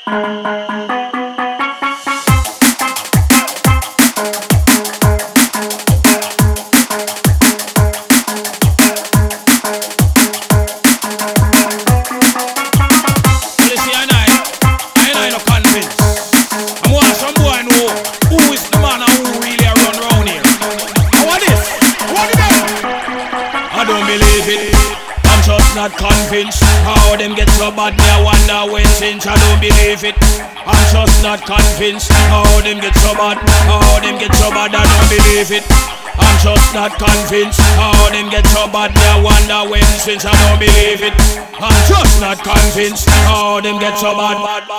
Not convinced how them get so bad. Me I wonder when since I don't believe it. I'm just not convinced how them get so bad. How them get so bad, I don't believe it. I'm just not convinced how them get so bad. Me I wonder when since I don't believe it. I'm just not convinced how them get so bad.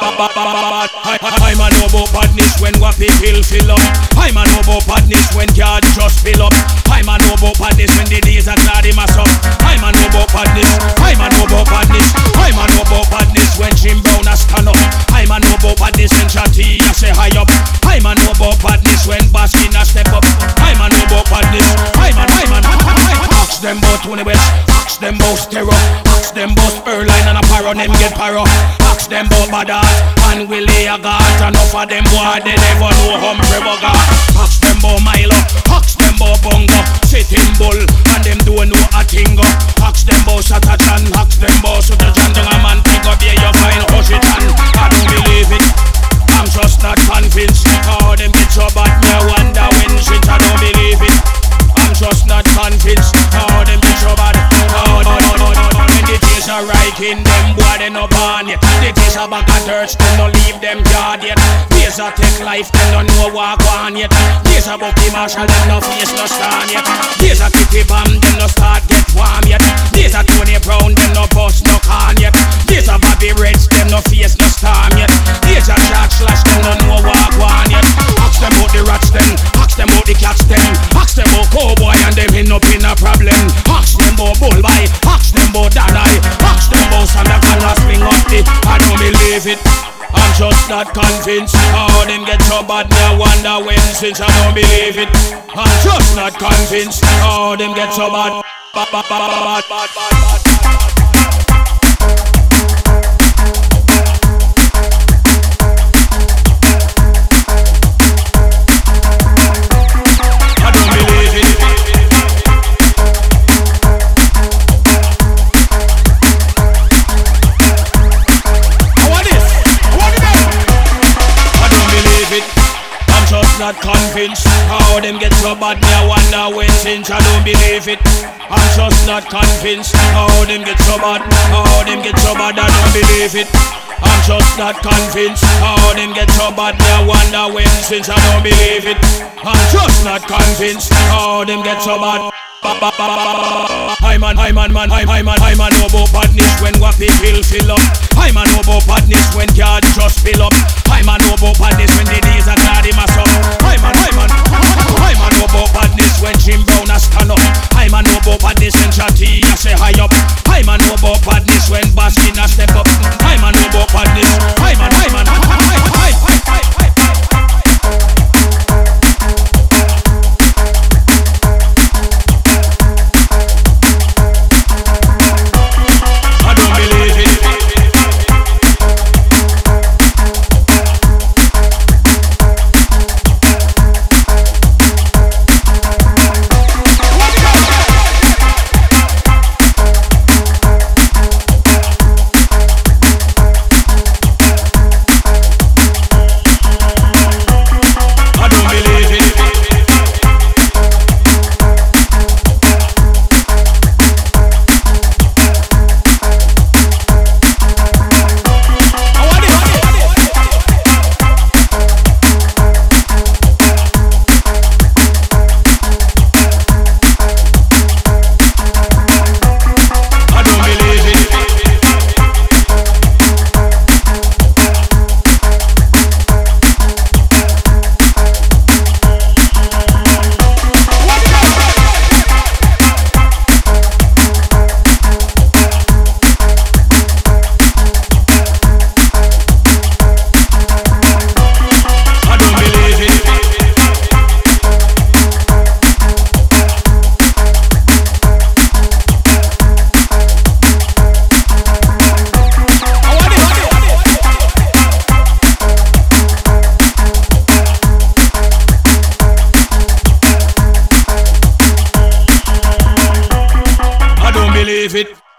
I'm a know about badness when wappy fill up. I'm a know about badness when cards just fill up. I'm a know about badness when the days are cloudy mass up. I'm a know about badness. I'm a know about badness. I'm a know about badness when Jim Brown a stand up. I'm a know about badness when Chatty a say high up. I'm a know about badness when Baskin a step up. I'm a know about badness. I'm a ask them about Tony West. Ask them about Stereo. Ask them about Spurline and a Paro. Them get Paro. Ask them about Badat and Willie Agat. Enough of them boy they never know Humphrey Bogart. Ask them about Milo. Ask them about Bongo. Sitting Bull and them don't know a thing. Ask them about Satachan. Ask them about Sutachan. Don't a man think up here you find Hoshitan. I don't believe it. I'm just not convinced how them get so bad. Me I wonder when since I don't believe it. I'm just not convinced how them get so bad. When the days are right in them boy they no born yet. The days are back at dirt, them no leave them yard yet. Days are take life, them no know walk on yet. Days are Bucky Marshall, them no face no stand yet. Days are Kitty Bam, them no start get warm yet. Days are Tony Brown, them no bust no can yet. Days are Bobby Reds, them no face no storm yet. Days are Jack Slash, them no know walk on yet. Ask them about the rats them, ask them about the cats them, ask them about Cowboy and them end up in a problem. Ask them about Bullby, ask them about Danai, ask them about Santa Clara swing up the. I don't believe it. I'm just not convinced how them get so bad. Me I wonder when since I don't believe it. I'm just not convinced how them get so bad. Not convinced how them get so bad. Me I wonder when since I don't believe it. I'm just not convinced how them get so bad. How them get so bad I don't believe it. I'm just not convinced how them get so bad. Me I wonder when since I don't believe it. I'm just not convinced how them get so bad. I'm a know about badness when wappy fill up. I'm a know about badness when cards just fill up. I'm a know about badness when the days are cloudy mass up. I'm a know about badness when Jim Brown a stand up. I'm a know about badness when Chatty a say high up. I'm a know about badness when Baskin a step up. I'm a know about badness. believe it.